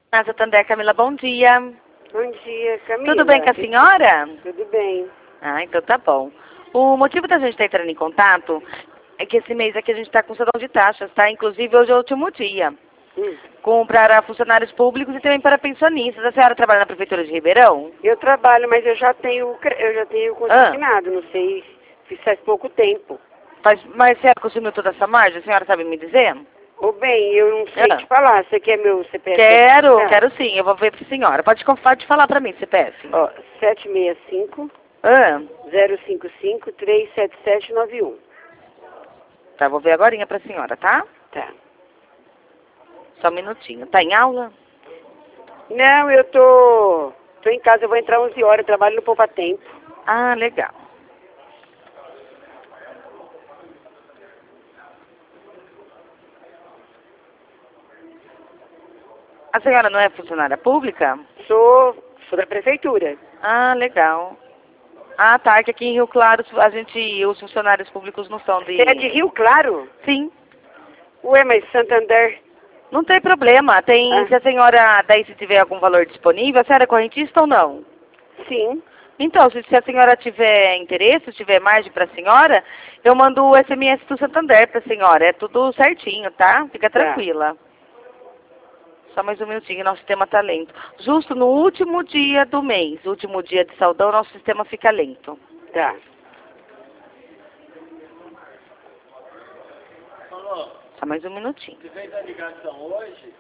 Ah, Santander, Camila, bom dia. Bom dia, Camila. Tudo bem com a senhora? Tudo bem. Ah, então tá bom. O motivo da gente estar entrando em contato é que esse mês aqui a gente está com salão de taxas, tá? Inclusive hoje é o último dia. Para funcionários públicos e também para pensionistas. A senhora trabalha na Prefeitura de Ribeirão? Eu trabalho, mas eu já tenho consignado, não sei, fiz faz pouco tempo. Mas a senhora consumiu toda essa margem? A senhora sabe me dizer? Ô bem, eu não sei te falar. Você quer meu CPF? Quero sim. Eu vou ver para a senhora. Pode falar para mim, CPF. Ó, 765 Ah, 055 37791. tá, vou ver agorinha para a senhora, tá? Tá. Só um minutinho. Tá em aula? Não, eu tô em casa, eu vou entrar 11 horas, eu trabalho no Poupa Tempo. Ah, legal. A senhora não é funcionária pública? Sou da prefeitura. Ah, legal. Ah, tá, que aqui em Rio Claro os funcionários públicos não são de... Você é de Rio Claro? Sim. Ué, mas Santander... Não tem problema. Se a senhora, daí se tiver algum valor disponível, a senhora é correntista ou não? Sim. Então, se a senhora tiver interesse, tiver margem para a senhora, eu mando o SMS do Santander para a senhora. É tudo certinho, tá? Fica tranquila. Só mais um minutinho, nosso sistema tá lento. Justo no último dia do mês, último dia de saudão, nosso sistema fica lento. Tá. Só mais um minutinho. Você fez a ligação hoje?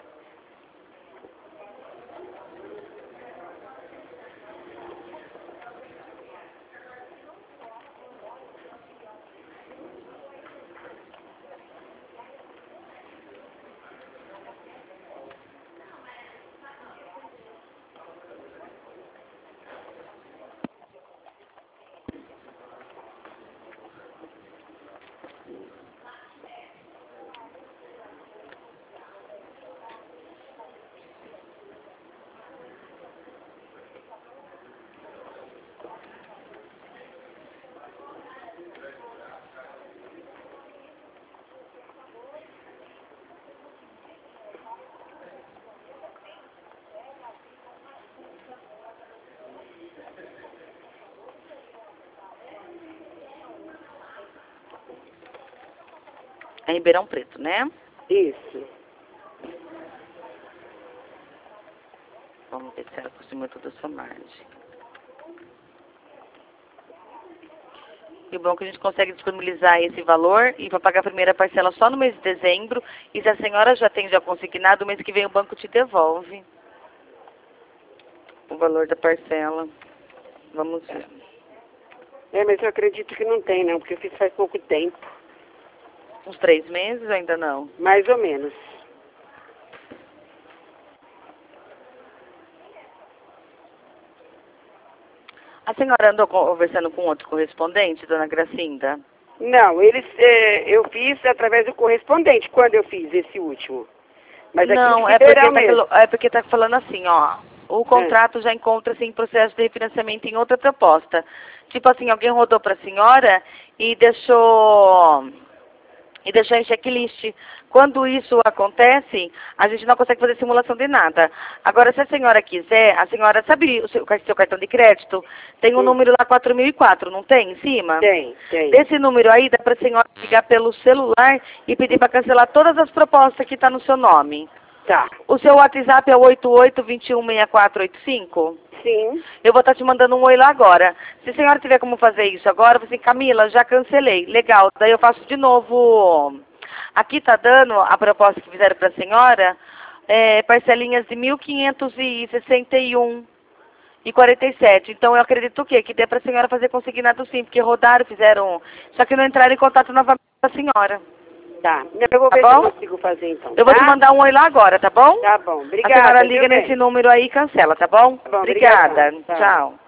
É Ribeirão Preto, né? Isso. Vamos ver se ela consumiu toda a sua margem. E o bom é que a gente consegue disponibilizar esse valor e para pagar a primeira parcela só no mês de dezembro. E se a senhora já tem consignado, o mês que vem o banco te devolve o valor da parcela. Vamos ver. É, mas eu acredito que não tem, não, porque eu fiz faz pouco tempo. Uns 3 meses ou ainda não? Mais ou menos. A senhora andou conversando com outro correspondente, dona Gracinda? Não, eu fiz através do correspondente, quando eu fiz esse último. Mas não, aqui é porque tá falando assim, ó. O contrato já encontra-se em processo de refinanciamento em outra proposta. Tipo assim, alguém rodou para a senhora e deixou em checklist. Quando isso acontece, a gente não consegue fazer simulação de nada. Agora, se a senhora quiser, a senhora sabe o seu cartão de crédito? Tem um número lá 4004, não tem em cima? Tem. Desse número aí, dá para a senhora ligar pelo celular e pedir para cancelar todas as propostas que estão no seu nome. Tá. O seu WhatsApp é o 88216485? Sim. Eu vou estar te mandando um oi lá agora. Se a senhora tiver como fazer isso agora, você, Camila, já cancelei. Legal. Daí eu faço de novo. Aqui tá dando a proposta que fizeram para a senhora, parcelinhas de 1.561,47. Então eu acredito o quê? Que dê para a senhora fazer consignado sim, porque rodaram, fizeram. Só que não entraram em contato novamente com a senhora. Tá. Eu vou ver se eu consigo fazer então. Eu vou te mandar um oi lá agora, tá bom? Tá bom. Obrigada. A senhora liga nesse número aí e cancela, tá bom? Tá bom, Obrigada. obrigada. Tchau.